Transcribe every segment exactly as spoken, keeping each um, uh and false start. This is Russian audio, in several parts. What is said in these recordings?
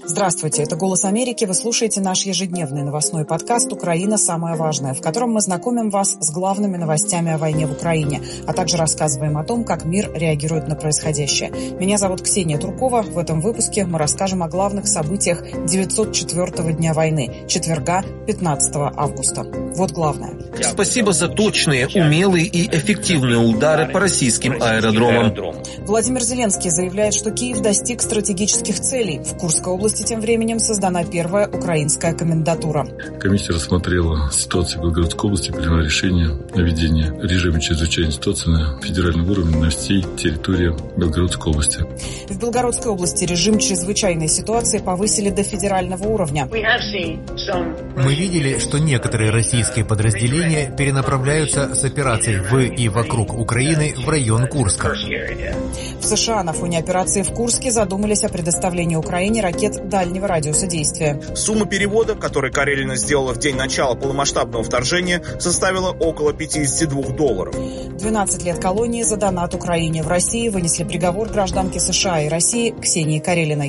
Здравствуйте, это «Голос Америки». Вы слушаете наш ежедневный новостной подкаст «Украина. Самое важное», в котором мы знакомим вас с главными новостями о войне в Украине, а также рассказываем о том, как мир реагирует на происходящее. Меня зовут Ксения Туркова. В этом выпуске мы расскажем о главных событиях девятьсот четвёртого дня войны, четверга, пятнадцатого августа. Вот главное. Спасибо за точные, умелые и эффективные удары по российским аэродромам. Владимир Зеленский заявляет, что Киев достиг стратегических целей. В Курской области тем временем создана первая украинская комендатура. Комиссия рассмотрела ситуацию в Белгородской области и приняла решение о введении режима чрезвычайной ситуации на федеральном уровне на всей территории Белгородской области. В Белгородской области режим чрезвычайной ситуации повысили до федерального уровня. Мы видели, что некоторые российские подразделения перенаправляются с операций в и вокруг Украины в район Курска. В США на фоне операции в Курске задумались о предоставлении Украине ракет дальнего радиуса действия. Сумма перевода, который Карелина сделала в день начала полномасштабного вторжения, составила около пятьдесят два долларов. двенадцать лет колонии за донат Украине. В России вынесли приговор гражданке США и России Ксении Карелиной.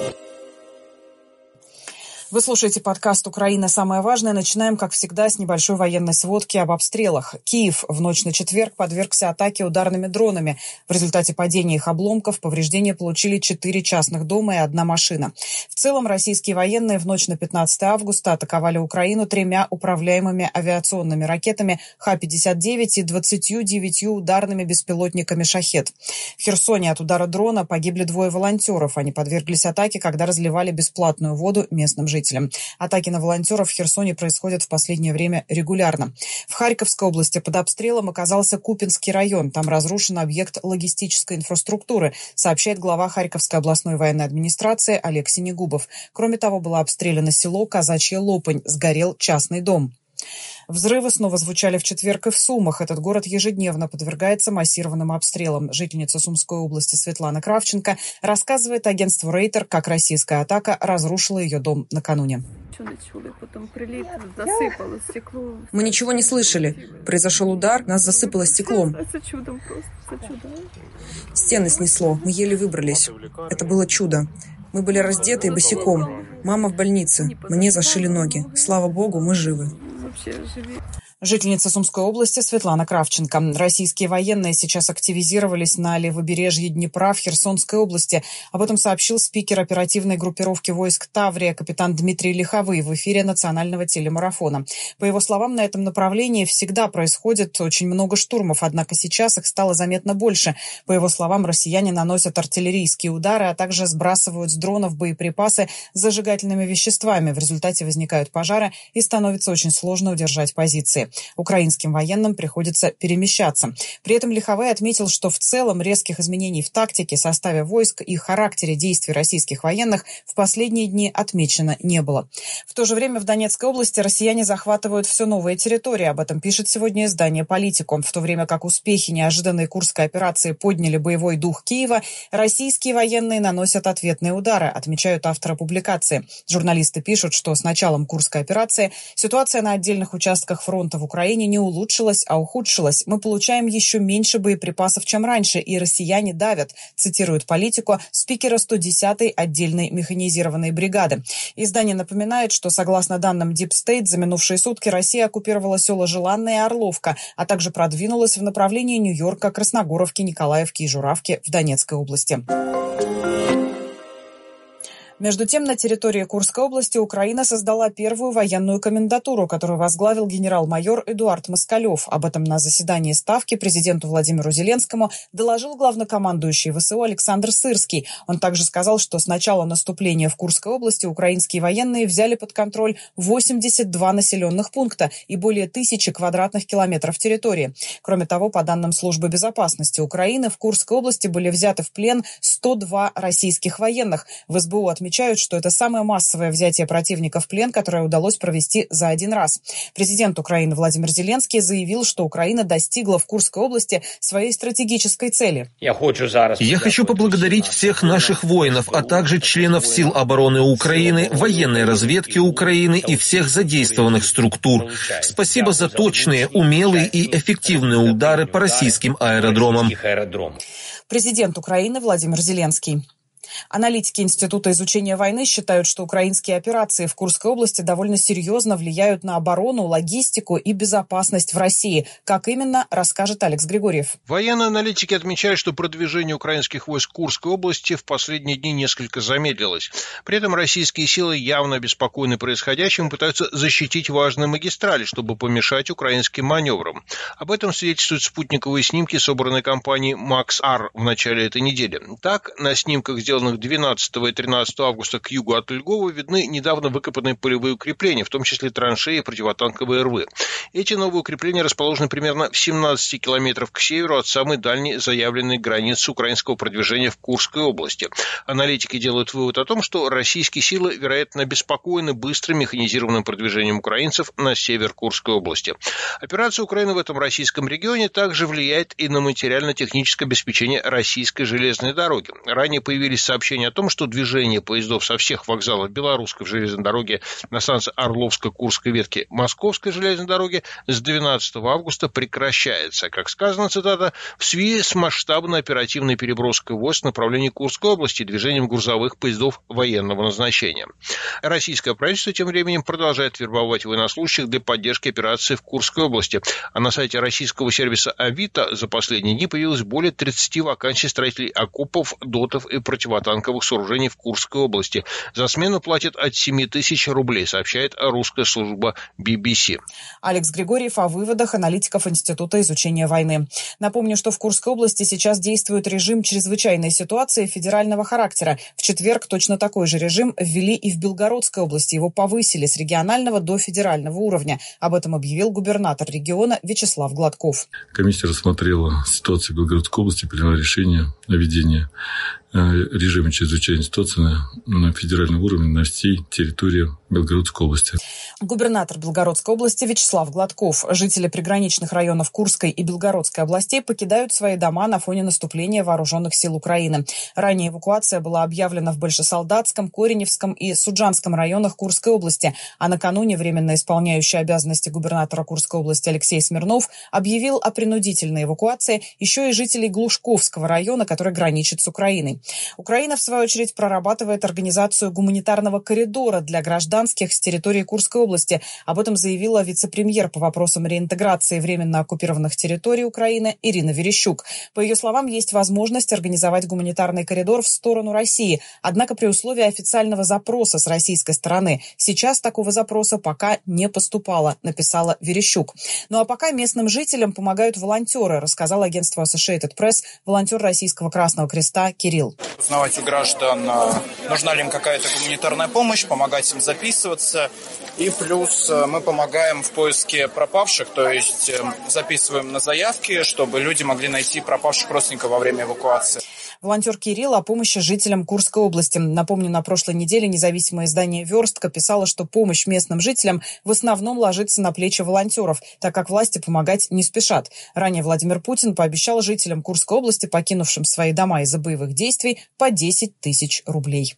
Вы слушаете подкаст «Украина. Самое важное». Начинаем, как всегда, с небольшой военной сводки об обстрелах. Киев в ночь на четверг подвергся атаке ударными дронами. В результате падения их обломков повреждения получили четыре частных дома и одна машина. В целом, российские военные в ночь на пятнадцатое августа атаковали Украину тремя управляемыми авиационными ракетами Х пятьдесят девять и двадцатью девятью ударными беспилотниками «Шахед». В Херсоне от удара дрона погибли двое волонтеров. Они подверглись атаке, когда разливали бесплатную воду местным жителям. Атаки на волонтеров в Херсоне происходят в последнее время регулярно. В Харьковской области под обстрелом оказался Купинский район. Там разрушен объект логистической инфраструктуры, сообщает глава Харьковской областной военной администрации Олег Синегубов. Кроме того, было обстреляно село Казачья Лопань, сгорел частный дом. Взрывы снова звучали в четверг и в Сумах. Этот город ежедневно подвергается массированным обстрелам. Жительница Сумской области Светлана Кравченко рассказывает агентству Рейтер, как российская атака разрушила ее дом накануне. Мы ничего не слышали. Произошел удар, нас засыпало стеклом. Стены снесло, мы еле выбрались. Это было чудо. Мы были раздеты и босиком. Мама в больнице. Мне зашили ноги. Слава богу, мы живы. Жительница Сумской области Светлана Кравченко. Российские военные сейчас активизировались на левобережье Днепра в Херсонской области. Об этом сообщил спикер оперативной группировки войск Таврия капитан Дмитрий Лиховый в эфире национального телемарафона. По его словам, на этом направлении всегда происходит очень много штурмов, однако сейчас их стало заметно больше. По его словам, россияне наносят артиллерийские удары, а также сбрасывают с дронов боеприпасы с зажигательными веществами. В результате возникают пожары и становится очень сложно удержать позиции. Украинским военным приходится перемещаться. При этом Лиховой отметил, что в целом резких изменений в тактике, составе войск и характере действий российских военных в последние дни отмечено не было. В то же время в Донецкой области россияне захватывают все новые территории. Об этом пишет сегодня издание «Политикум». В то время как успехи неожиданной Курской операции подняли боевой дух Киева, российские военные наносят ответные удары, отмечают авторы публикации. Журналисты пишут, что с началом Курской операции ситуация на отдельных участках фронта в Украине не улучшилась, а ухудшилась. Мы получаем еще меньше боеприпасов, чем раньше, и россияне давят, цитирует «Политику» спикера сто десятой отдельной механизированной бригады. Издание напоминает, что согласно данным Deep State, за минувшие сутки Россия оккупировала села Желанная и Орловка, а также продвинулась в направлении Нью-Йорка, Красногоровки, Николаевки и Журавки в Донецкой области. Между тем, на территории Курской области Украина создала первую военную комендатуру, которую возглавил генерал-майор Эдуард Москалев. Об этом на заседании Ставки президенту Владимиру Зеленскому доложил главнокомандующий ВСУ Александр Сырский. Он также сказал, что с начала наступления в Курской области украинские военные взяли под контроль восемьдесят два населенных пункта и более тысячи квадратных километров территории. Кроме того, по данным Службы безопасности Украины, в Курской области были взяты в плен сто два российских военных. В СБУ отмечают, Отмечают, что это самое массовое взятие противника в плен, которое удалось провести за один раз. Президент Украины Владимир Зеленский заявил, что Украина достигла в Курской области своей стратегической цели. Я хочу поблагодарить всех наших воинов, а также членов сил обороны Украины, военной разведки Украины и всех задействованных структур. Спасибо за точные, умелые и эффективные удары по российским аэродромам. Президент Украины Владимир Зеленский. Аналитики Института изучения войны считают, что украинские операции в Курской области довольно серьезно влияют на оборону, логистику и безопасность в России. Как именно, расскажет Алекс Григорьев. Военные аналитики отмечают, что продвижение украинских войск в Курской области в последние дни несколько замедлилось. При этом российские силы явно обеспокоены происходящим и пытаются защитить важные магистрали, чтобы помешать украинским маневрам. Об этом свидетельствуют спутниковые снимки, собранные компанией Макс-Ар в начале этой недели. Так, на снимках, сделанных двенадцатого и тринадцатого августа к югу от Львова, видны недавно выкопанные полевые укрепления, в том числе траншеи и противотанковые рвы. Эти новые укрепления расположены примерно в семнадцати километрах к северу от самой дальней заявленной границы украинского продвижения в Курской области. Аналитики делают вывод о том, что российские силы, вероятно, обеспокоены быстрым механизированным продвижением украинцев на север Курской области. Операция Украины в этом российском регионе также влияет и на материально-техническое обеспечение российской железной дороги. Ранее появились сообщения о том, что движение поездов со всех вокзалов Белорусской железной дороги на станции Орловско-Курской ветки Московской железной дороги с двенадцатого августа прекращается. Как сказано, цитата, в связи с масштабной оперативной переброской войск в направлении Курской области и движением грузовых поездов военного назначения. Российское правительство тем временем продолжает вербовать военнослужащих для поддержки операции в Курской области. А на сайте российского сервиса Авито за последние дни появилось более тридцати вакансий строителей окопов, дотов и противотанковых сооружений в Курской области. За смену платят от семи тысяч рублей, сообщает русская служба би би си. Алекс Григорьев о выводах аналитиков Института изучения войны. Напомню, что в Курской области сейчас действует режим чрезвычайной ситуации федерального характера. В четверг точно такой же режим ввели и в Белгородской области. Его повысили с регионального до федерального уровня. Об этом объявил губернатор региона Вячеслав Гладков. Комиссия рассмотрела ситуацию в Белгородской области, приняла решение о введении режима чрезвычайной ситуации на федеральном уровне на всей территории Белгородской области. Губернатор Белгородской области Вячеслав Гладков. Жители приграничных районов Курской и Белгородской областей покидают свои дома на фоне наступления вооруженных сил Украины. Ранее эвакуация была объявлена в Большесолдатском, Кореневском и Суджанском районах Курской области, а накануне временно исполняющий обязанности губернатора Курской области Алексей Смирнов объявил о принудительной эвакуации еще и жителей Глушковского района, который граничит с Украиной. Украина, в свою очередь, прорабатывает организацию гуманитарного коридора для гражданских с территории Курской области. Об этом заявила вице-премьер по вопросам реинтеграции временно оккупированных территорий Украины Ирина Верещук. По ее словам, есть возможность организовать гуманитарный коридор в сторону России, однако при условии официального запроса с российской стороны. Сейчас такого запроса пока не поступало, написала Верещук. Ну а пока местным жителям помогают волонтеры, рассказал агентству Associated Press волонтер Российского Красного Креста Кирилл. Узнавать у граждан, нужна ли им какая-то гуманитарная помощь, помогать им записываться. И плюс мы помогаем в поиске пропавших, то есть записываем на заявки, чтобы люди могли найти пропавших родственников во время эвакуации. Волонтер Кирилл о помощи жителям Курской области. Напомню, на прошлой неделе независимое издание «Верстка» писало, что помощь местным жителям в основном ложится на плечи волонтеров, так как власти помогать не спешат. Ранее Владимир Путин пообещал жителям Курской области, покинувшим свои дома из-за боевых действий, по десять тысяч рублей.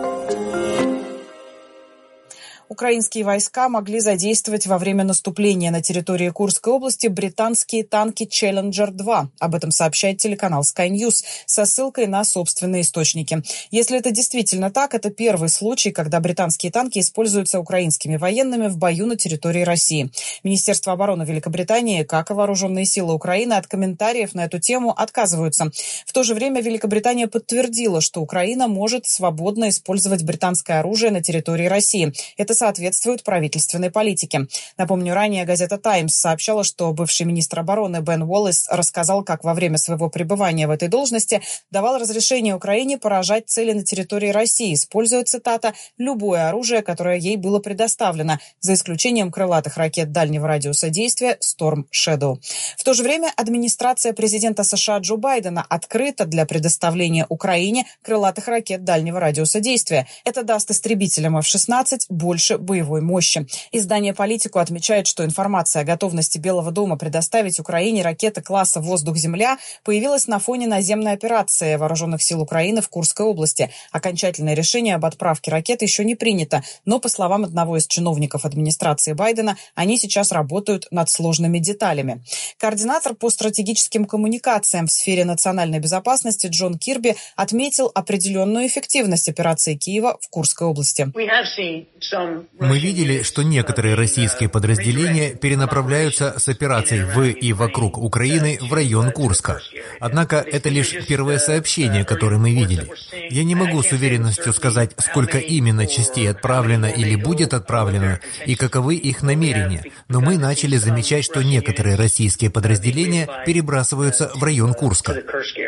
Украинские войска могли задействовать во время наступления на территории Курской области британские танки «Челленджер два». Об этом сообщает телеканал Sky News со ссылкой на собственные источники. Если это действительно так, это первый случай, когда британские танки используются украинскими военными в бою на территории России. Министерство обороны Великобритании, как и вооруженные силы Украины, от комментариев на эту тему отказываются. В то же время Великобритания подтвердила, что Украина может свободно использовать британское оружие на территории России. Это соответствует правительственной политике. Напомню, ранее газета «Таймс» сообщала, что бывший министр обороны Бен Уоллес рассказал, как во время своего пребывания в этой должности давал разрешение Украине поражать цели на территории России, используя, цитата, «любое оружие, которое ей было предоставлено, за исключением крылатых ракет дальнего радиуса действия Storm Shadow». В то же время администрация президента США Джо Байдена открыта для предоставления Украине крылатых ракет дальнего радиуса действия. Это даст истребителям эф шестнадцать больше больше боевой мощи. Издание «Политику» отмечает, что информация о готовности Белого дома предоставить Украине ракеты класса «Воздух-Земля» появилась на фоне наземной операции Вооруженных сил Украины в Курской области. Окончательное решение об отправке ракет еще не принято, но, по словам одного из чиновников администрации Байдена, они сейчас работают над сложными деталями. Координатор по стратегическим коммуникациям в сфере национальной безопасности Джон Кирби отметил определенную эффективность операции Киева в Курской области. Мы видели, что некоторые российские подразделения перенаправляются с операций в и вокруг Украины в район Курска. Однако это лишь первое сообщение, которое мы видели. Я не могу с уверенностью сказать, сколько именно частей отправлено или будет отправлено, и каковы их намерения, но мы начали замечать, что некоторые российские подразделения перебрасываются в район Курска.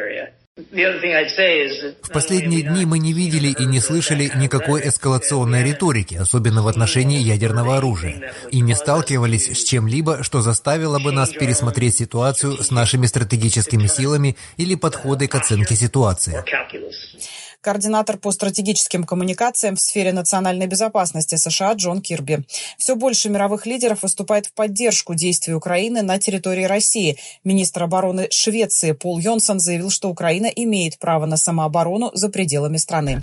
В последние дни мы не видели и не слышали никакой эскалационной риторики, особенно в отношении ядерного оружия, и не сталкивались с чем-либо, что заставило бы нас пересмотреть ситуацию с нашими стратегическими силами или подходы к оценке ситуации. Координатор по стратегическим коммуникациям в сфере национальной безопасности США Джон Кирби. Все больше мировых лидеров выступает в поддержку действий Украины на территории России. Министр обороны Швеции Пол Йонсон заявил, что Украина имеет право на самооборону за пределами страны.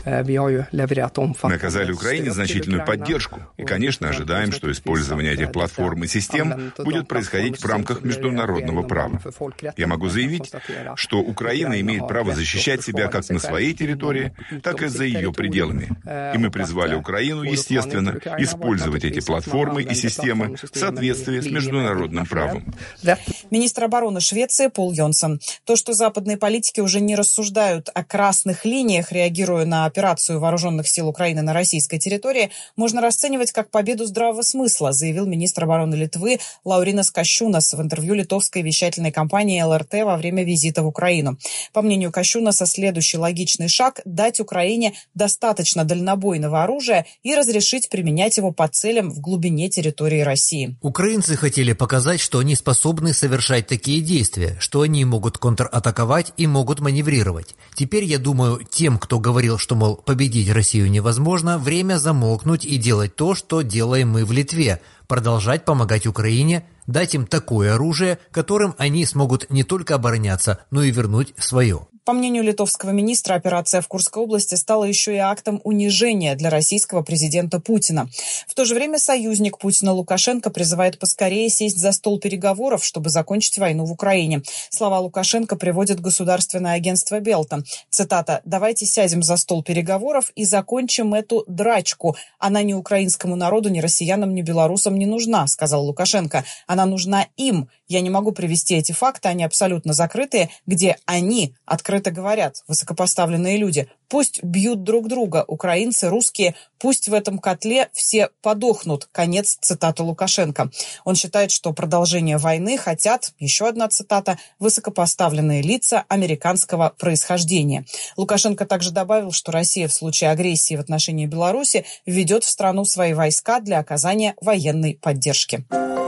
Мы оказали Украине значительную поддержку. И, конечно, ожидаем, что использование этих платформ и систем будет происходить в рамках международного права. Я могу заявить, что Украина имеет право защищать себя как на своей территории, так и за ее пределами. И мы призвали Украину, естественно, использовать эти платформы и системы в соответствии с международным правом. Министр обороны Швеции Пол Йонсон. То, что западные политики уже не рассуждают о красных линиях, реагируя на операцию вооруженных сил Украины на российской территории, можно расценивать как победу здравого смысла, заявил министр обороны Литвы Лауринас Кащунас в интервью литовской вещательной компании эл эр тэ во время визита в Украину. По мнению Кащунаса, следующий логичный шаг – дать Украине достаточно дальнобойного оружия и разрешить применять его по целям в глубине территории России. Украинцы хотели показать, что они способны совершать такие действия, что они могут контратаковать и могут маневрировать. Теперь, я думаю, тем, кто говорил, что, мол, победить Россию невозможно, время замолкнуть и делать то, что делаем мы в Литве, продолжать помогать Украине, дать им такое оружие, которым они смогут не только обороняться, но и вернуть свое. По мнению литовского министра, операция в Курской области стала еще и актом унижения для российского президента Путина. В то же время союзник Путина Лукашенко призывает поскорее сесть за стол переговоров, чтобы закончить войну в Украине. Слова Лукашенко приводит государственное агентство Белта. Цитата: «Давайте сядем за стол переговоров и закончим эту драчку. Она ни украинскому народу, ни россиянам, ни белорусам не нужна», сказал Лукашенко. «Она нужна им. Я не могу привести эти факты, они абсолютно закрытые, где они открыто говорят, высокопоставленные люди. Пусть бьют друг друга, украинцы, русские, пусть в этом котле все подохнут». Конец цитаты Лукашенко. Он считает, что продолжение войны хотят, еще одна цитата, высокопоставленные лица американского происхождения. Лукашенко также добавил, что Россия в случае агрессии в отношении Беларуси введет в страну свои войска для оказания военной поддержки.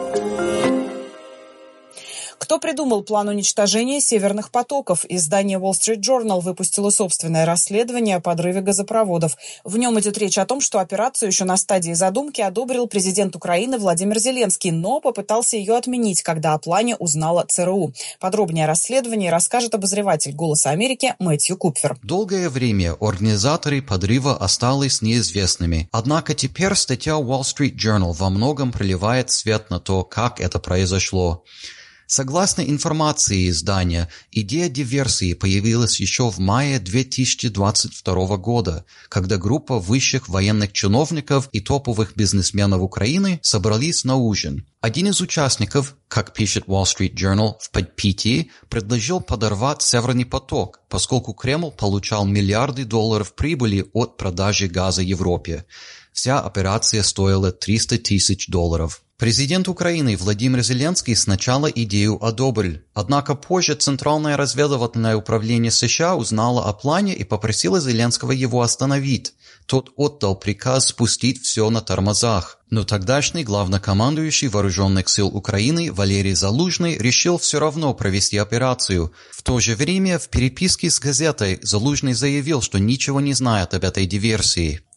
Кто придумал план уничтожения северных потоков? Издание Wall Street Journal выпустило собственное расследование о подрыве газопроводов. В нем идет речь о том, что операцию еще на стадии задумки одобрил президент Украины Владимир Зеленский, но попытался ее отменить, когда о плане узнала цэ эр у. Подробнее о расследовании расскажет обозреватель «Голоса Америки» Мэтью Купфер. Долгое время организаторы подрыва остались неизвестными. Однако теперь статья Wall Street Journal во многом проливает свет на то, как это произошло. Согласно информации издания, идея диверсии появилась еще в мае две тысячи двадцать второго года, когда группа высших военных чиновников и топовых бизнесменов Украины собрались на ужин. Один из участников, как пишет Wall Street Journal, в подпитии предложил подорвать Северный поток, поскольку Кремль получал миллиарды долларов прибыли от продажи газа Европе. Вся операция стоила триста тысяч долларов. Президент Украины Владимир Зеленский сначала идею одобрил, однако позже Центральное разведывательное управление США узнало о плане и попросило Зеленского его остановить. Тот отдал приказ спустить все на тормозах. Но тогдашний главнокомандующий Вооруженных сил Украины Валерий Залужный решил все равно провести операцию. В то же время в переписке с газетой Залужный заявил, что ничего не знает об этой диверсии.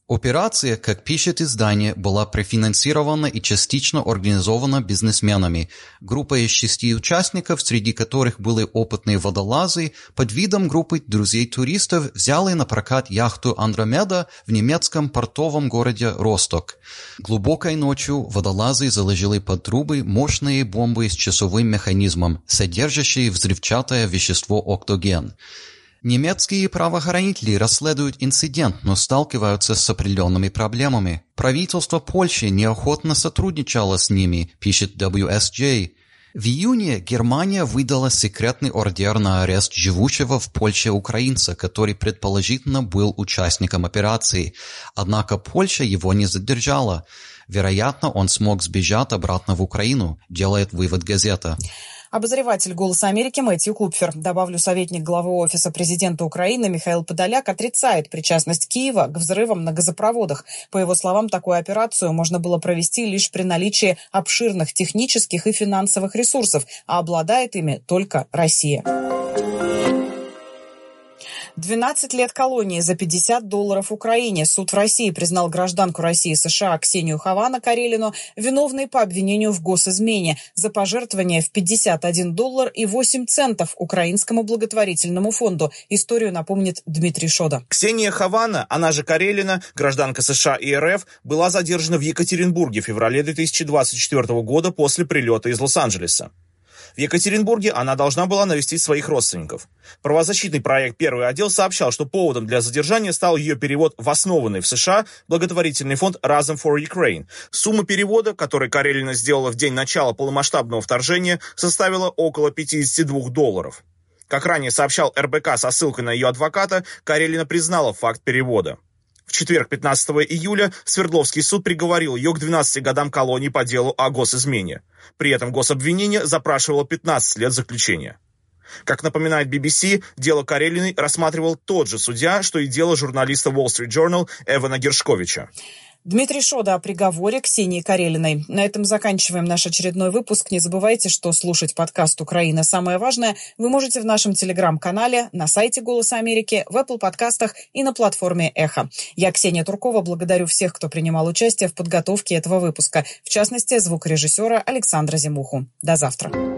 Операция, как пишет издание, была профинансирована и частично организована бизнесменами. Группа из шести участников, среди которых были опытные водолазы, под видом группы друзей-туристов взяли на прокат яхту «Андромеда» в немецком портовом городе Росток. Глубокой ночью водолазы заложили под трубы мощные бомбы с часовым механизмом, содержащие взрывчатое вещество октоген. Немецкие правоохранители расследуют инцидент, но сталкиваются с определенными проблемами. Правительство Польши неохотно сотрудничало с ними, пишет дабл ю эс джей. В июне Германия выдала секретный ордер на арест живущего в Польше украинца, который предположительно был участником операции. Однако Польша его не задержала. Вероятно, он смог сбежать обратно в Украину, делает вывод газета. Обозреватель «Голоса Америки» Мэтью Купфер. Добавлю, советник главы Офиса президента Украины Михаил Подоляк отрицает причастность Киева к взрывам на газопроводах. По его словам, такую операцию можно было провести лишь при наличии обширных технических и финансовых ресурсов, а обладает ими только Россия. двенадцать лет колонии за пятьдесят долларов Украине. Суд в России признал гражданку России и США Ксению Ховано-Карелину виновной по обвинению в госизмене за пожертвование в пятьдесят один доллар и восемь центов украинскому благотворительному фонду. Историю напомнит Дмитрий Шода. Ксения Ховано, она же Карелина, гражданка США и эр эф, была задержана в Екатеринбурге в феврале две тысячи двадцать четвёртого года после прилета из Лос-Анджелеса. В Екатеринбурге она должна была навестить своих родственников. Правозащитный проект «Первый отдел» сообщал, что поводом для задержания стал ее перевод в основанный в США благотворительный фонд Razom for Ukraine. Сумма перевода, который Карелина сделала в день начала полномасштабного вторжения, составила около пятьдесят два долларов. Как ранее сообщал эр бэ ка со ссылкой на ее адвоката, Карелина признала факт перевода. В четверг, пятнадцатого июля, Свердловский суд приговорил ее к двенадцати годам колонии по делу о госизмене. При этом гособвинение запрашивало пятнадцать лет заключения. Как напоминает би би си, дело Карелиной рассматривал тот же судья, что и дело журналиста Wall Street Journal Эвана Гершковича. Дмитрий Шода о приговоре Ксении Карелиной. На этом заканчиваем наш очередной выпуск. Не забывайте, что слушать подкаст «Украина. Самое важное» вы можете в нашем телеграм-канале, на сайте «Голоса Америки», в Apple подкастах и на платформе «Эхо». Я, Ксения Туркова, благодарю всех, кто принимал участие в подготовке этого выпуска, в частности, звукорежиссера Александра Зимуху. До завтра.